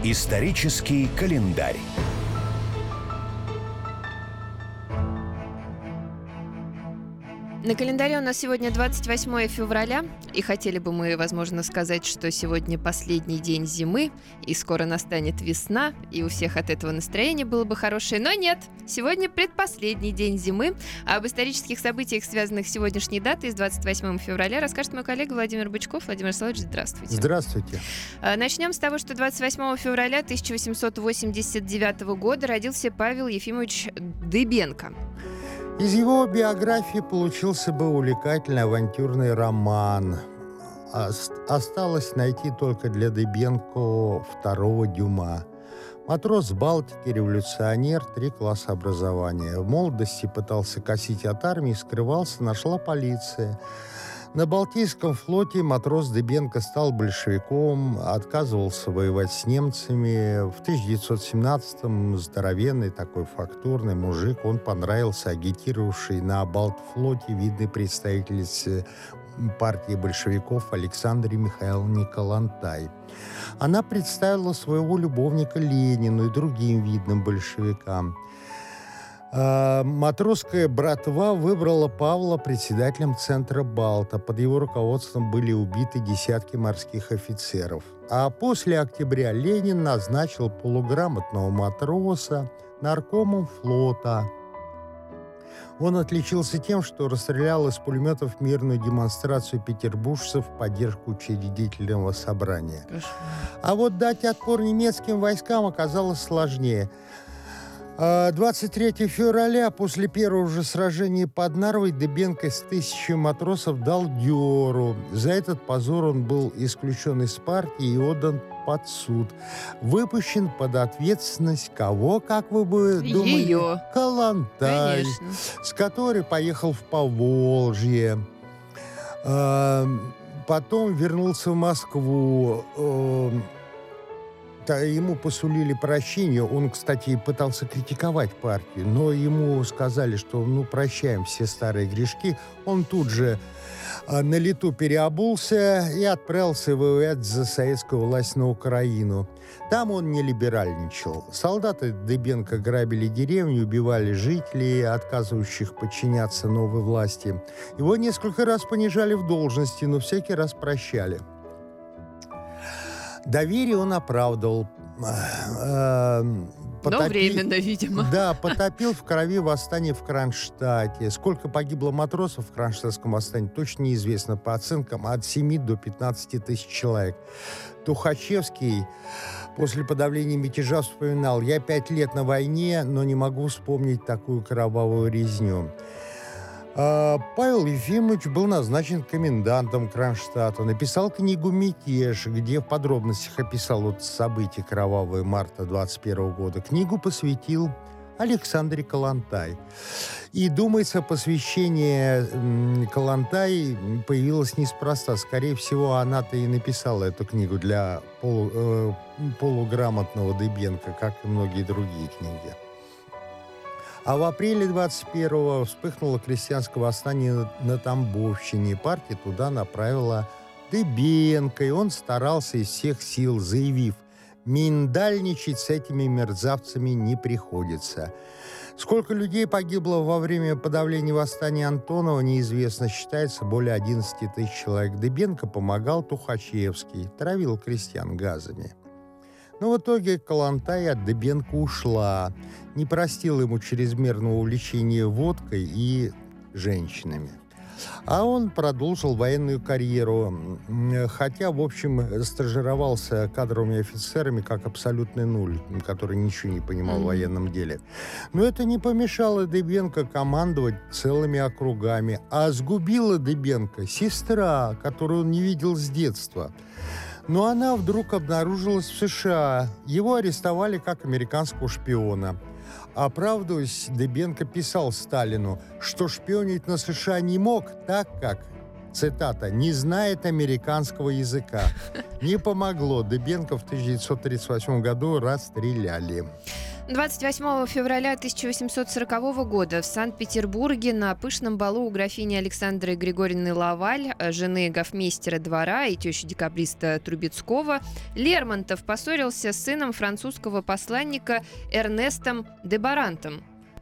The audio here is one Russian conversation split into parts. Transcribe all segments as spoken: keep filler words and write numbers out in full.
Исторический календарь. На календаре у нас сегодня двадцать восьмое февраля, и хотели бы мы, возможно, сказать, что сегодня последний день зимы, и скоро настанет весна, и у всех от этого настроение было бы хорошее, но нет, сегодня предпоследний день зимы, а об исторических событиях, связанных с сегодняшней датой, с двадцать восьмого февраля, расскажет мой коллега Владимир Бычков. Владимир Владимирович, здравствуйте. Здравствуйте. Начнем с того, что двадцать восьмого февраля тысяча восемьсот восемьдесят девятого года родился Павел Ефимович Дыбенко. Из его биографии получился бы увлекательный авантюрный роман. Осталось найти только для Дыбенко второго Дюма. Матрос Балтики, революционер, три класса образования. В молодости пытался косить от армии, скрывался, нашла полиция. На Балтийском флоте матрос Дыбенко стал большевиком, отказывался воевать с немцами. В тысяча девятьсот семнадцатом здоровенный такой фактурный мужик, он понравился агитировавший на Балтфлоте видной представительнице партии большевиков Александре Михайловне Калантай. Она представила своего любовника Ленину и другим видным большевикам. Матросская братва выбрала Павла председателем Центра Балта. Под его руководством были убиты десятки морских офицеров. А после октября Ленин назначил полуграмотного матроса наркомом флота. Он отличился тем, что расстрелял из пулеметов мирную демонстрацию петербуржцев в поддержку учредительного собрания. А вот дать отпор немецким войскам оказалось сложнее. двадцать третьего февраля, после первого же сражения под Нарвой, Дыбенко с тысячей матросов дал дёру. За этот позор он был исключен из партии и отдан под суд. Выпущен под ответственность кого, как вы бы думали? Ее. Калантай, Конечно. с которой поехал в Поволжье. Потом вернулся в Москву. Ему посулили прощение. Он, кстати, пытался критиковать партию, но ему сказали, что ну прощаем все старые грешки. Он тут же а, на лету переобулся и отправился воевать за советскую власть на Украину. Там он не либеральничал. Солдаты Дыбенко грабили деревни, убивали жителей, отказывающих подчиняться новой власти. Его несколько раз понижали в должности, но всякий раз прощали. Доверие он оправдывал. Но временно, видимо. Да, потопил в крови восстание в Кронштадте. Сколько погибло матросов в Кронштадтском восстании, точно неизвестно. По оценкам, от семи до пятнадцати тысяч человек. Тухачевский после подавления мятежа вспоминал: «Я пять лет на войне, но не могу вспомнить такую кровавую резню». Павел Ефимович был назначен комендантом Кронштадта, написал книгу «Мятеж», где в подробностях описал вот события кровавые марта двадцать первого года. Книгу посвятил Александре Калантай. И, думается, посвящение Калантай появилось неспроста. Скорее всего, она-то и написала эту книгу для полу, э, полуграмотного Дыбенко, как и многие другие книги. А в апреле двадцать первого вспыхнуло крестьянское восстание на Тамбовщине. Партия туда направила Дыбенко, и он старался из всех сил, заявив: «Миндальничать с этими мерзавцами не приходится». Сколько людей погибло во время подавления восстания Антонова, неизвестно. Считается более одиннадцати тысяч человек. Дыбенко помогал Тухачевский, травил крестьян газами. Но в итоге Калантай от Дыбенко ушла, не простила ему чрезмерного увлечения водкой и женщинами. А он продолжил военную карьеру, хотя, в общем, стажировался кадровыми офицерами как абсолютный нуль, который ничего не понимал mm-hmm. в военном деле. Но это не помешало Дыбенко командовать целыми округами, а сгубила Дыбенко сестра, которую он не видел с детства. Но она вдруг обнаружилась в США. Его арестовали как американского шпиона. Оправдываясь, Дыбенко писал Сталину, что шпионить на США не мог, так как, цитата, «не знает американского языка». Не помогло. Дыбенко в тысяча девятьсот тридцать восьмом году расстреляли. двадцать восьмого февраля тысяча восемьсот сорокового года в Санкт-Петербурге на пышном балу у графини Александры Григорьевны Лаваль, жены гофмейстера двора и тещи декабриста Трубецкого, Лермонтов поссорился с сыном французского посланника Эрнестом де Барантом.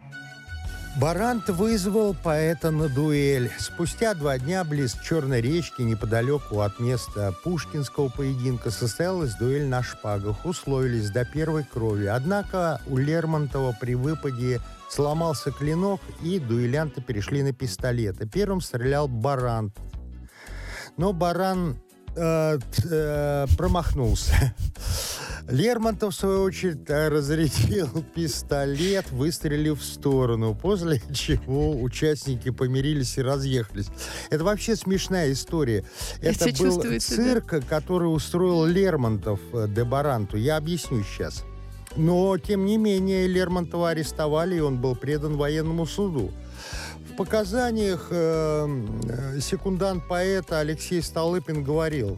Барант вызвал поэта на дуэль. Спустя два дня близ Черной речки, неподалеку от места пушкинского поединка, состоялась дуэль на шпагах. Условились до первой крови. Однако у Лермонтова при выпаде сломался клинок, и дуэлянты перешли на пистолеты. Первым стрелял Барант. Но Баран э, э, промахнулся. Лермонтов, в свою очередь, разрядил пистолет, выстрелив в сторону, после чего участники помирились и разъехались. Это вообще смешная история. Это, Это был цирк, да? который устроил Лермонтов де Баранту. Я объясню сейчас. Но, тем не менее, Лермонтова арестовали, и он был предан военному суду. В показаниях э, секундант поэта Алексей Столыпин говорил: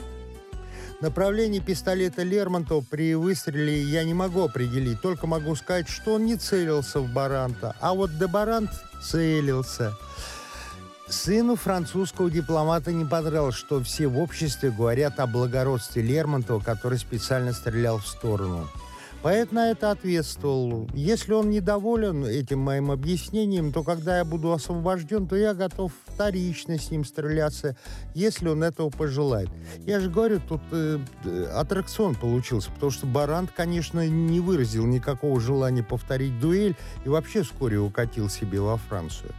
направление пистолета Лермонтова при выстреле я не могу определить, только могу сказать, что он не целился в Баранта, а вот де Барант целился. Сыну французского дипломата не понравилось, что все в обществе говорят о благородстве Лермонтова, который специально стрелял в сторону. Поэт на это ответствовал: если он недоволен этим моим объяснением, то когда я буду освобожден, то я готов вторично с ним стреляться, если он этого пожелает. Я же говорю, тут э, аттракцион получился, потому что Барант, конечно, не выразил никакого желания повторить дуэль и вообще вскоре укатил себе во Францию.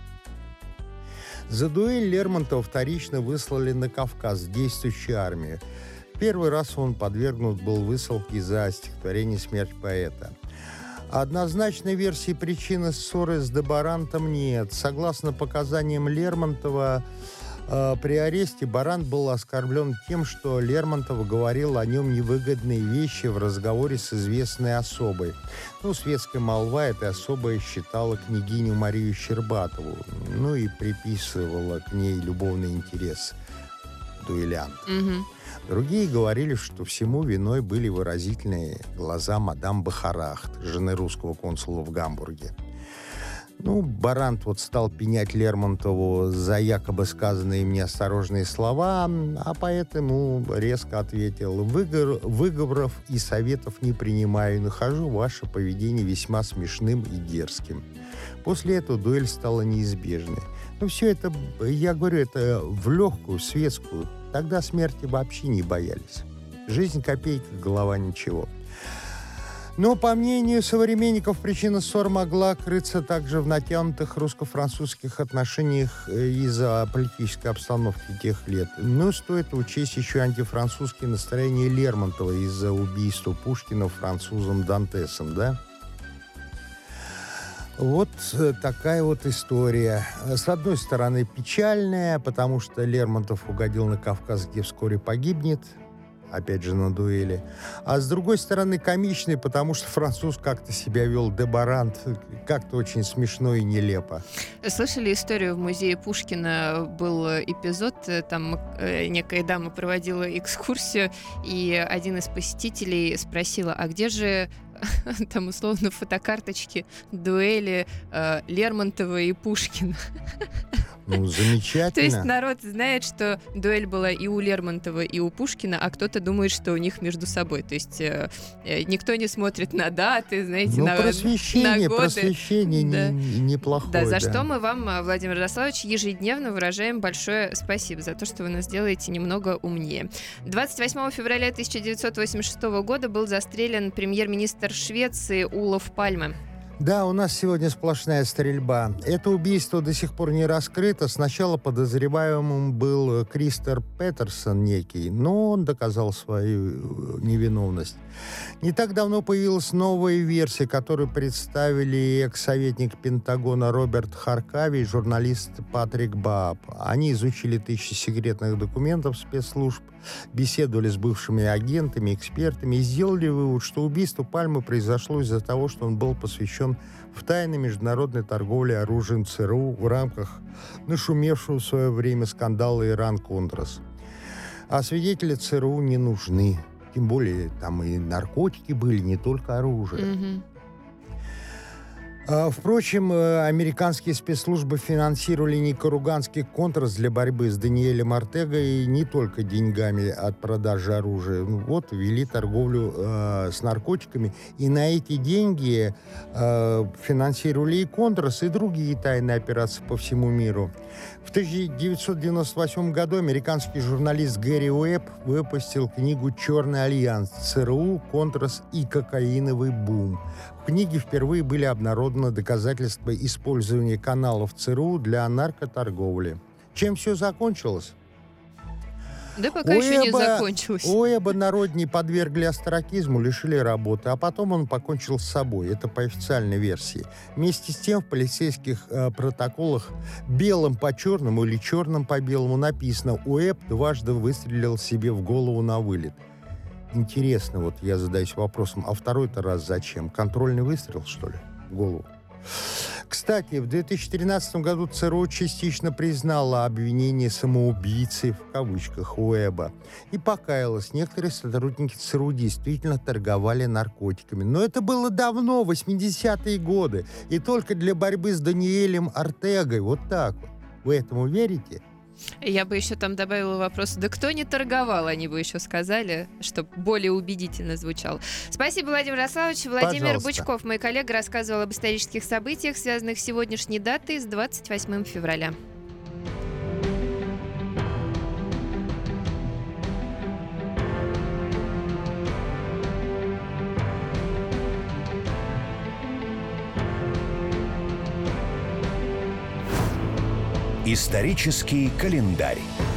За дуэль Лермонтова вторично выслали на Кавказ в действующую армию. Первый раз он подвергнут был высылке за стихотворение «Смерть поэта». Однозначной версии причины ссоры с де Барантом нет. Согласно показаниям Лермонтова, э, при аресте Барант был оскорблен тем, что Лермонтов говорил о нем невыгодные вещи в разговоре с известной особой. Ну, светская молва этой особой считала княгиню Марию Щербатову, ну и приписывала к ней любовный интерес дуэлянта. Угу. Другие говорили, что всему виной были выразительные глаза мадам Бахарахт, жены русского консула в Гамбурге. Ну, Барант вот стал пенять Лермонтову за якобы сказанные им неосторожные слова, а поэт ему резко ответил: Выгор, выговоров и советов не принимаю, нахожу ваше поведение весьма смешным и дерзким. После этого дуэль стала неизбежной. Ну, все это, я говорю, это в легкую, светскую. Тогда смерти вообще не боялись. Жизнь копейка, голова ничего. Но, по мнению современников, причина ссор могла крыться также в натянутых русско-французских отношениях из-за политической обстановки тех лет. Но стоит учесть еще антифранцузские настроения Лермонтова из-за убийства Пушкина французом Дантесом, да? Вот такая вот история. С одной стороны, печальная, потому что Лермонтов угодил на Кавказ, где вскоре погибнет, опять же, на дуэли. А с другой стороны, комичный, потому что француз как-то себя вел, де Барант, как-то очень смешно и нелепо. Слышали историю? В музее Пушкина был эпизод, там некая дама проводила экскурсию, и один из посетителей спросила: а где же там условно фотокарточки дуэли э, Лермонтова и Пушкина? Ну, замечательно. То есть народ знает, что дуэль была и у Лермонтова, и у Пушкина, а кто-то думает, что у них между собой. То есть э, никто не смотрит на даты, знаете, ну, на, просвещение, на годы. Просвещение да. не, неплохое. Да, за да. что мы вам, Владимир Ярославович, ежедневно выражаем большое спасибо за то, что вы нас делаете немного умнее. двадцать восьмого февраля тысяча девятьсот восемьдесят шестого года был застрелен премьер-министр Швеции Олаф Пальме. Да, у нас сегодня сплошная стрельба. Это убийство до сих пор не раскрыто. Сначала подозреваемым был Кристер Петерсон некий, но он доказал свою невиновность. Не так давно появилась новая версия, которую представили экс-советник Пентагона Роберт Харкави и журналист Патрик Баап. Они изучили тысячи секретных документов спецслужб, беседовали с бывшими агентами, экспертами и сделали вывод, что убийство Пальмы произошло из-за того, что он был посвящен в тайны международной торговли оружием ЦРУ в рамках нашумевшего в свое время скандала Иран-Контрас. А свидетели ЦРУ не нужны. Тем более там и наркотики были, не только оружие. Mm-hmm. А, Впрочем, э, американские спецслужбы финансировали никарагуанский контрас для борьбы с Даниэлем Ортегой не только деньгами от продажи оружия. Ну, вот, вели торговлю э, с наркотиками. И на эти деньги э, финансировали и контрас, и другие тайные операции по всему миру. В тысяча девятьсот девяносто восьмом году американский журналист Гэри Уэбб выпустил книгу «Черный альянс. ЦРУ, контрас и кокаиновый бум». В книге впервые были обнародованы доказательства использования каналов ЦРУ для наркоторговли. Чем все закончилось? Да пока еще не Уэбба- закончилось. Уэбба народни подвергли остракизму, лишили работы, а потом он покончил с собой. Это по официальной версии. Вместе с тем в полицейских э, протоколах белым по черному или черным по белому написано: Уэбб дважды выстрелил себе в голову на вылет. Интересно, вот я задаюсь вопросом, а второй-то раз зачем? Контрольный выстрел, что ли, в голову? Кстати, в две тысячи тринадцатом году ЦРУ частично признала обвинение самоубийцы, в кавычках, Уэбба, и покаялась. Некоторые сотрудники ЦРУ действительно торговали наркотиками. Но это было давно, в восьмидесятые годы, и только для борьбы с Даниэлем Ортегой. Вот так вот. Вы этому верите? Я бы еще там добавила вопрос: да кто не торговал, они бы еще сказали, чтобы более убедительно звучало. Спасибо, Владимир Ярославович. Владимир Пожалуйста. Бычков, мой коллега, рассказывал об исторических событиях, связанных с сегодняшней датой, с двадцать восьмым февраля. Исторический календарь.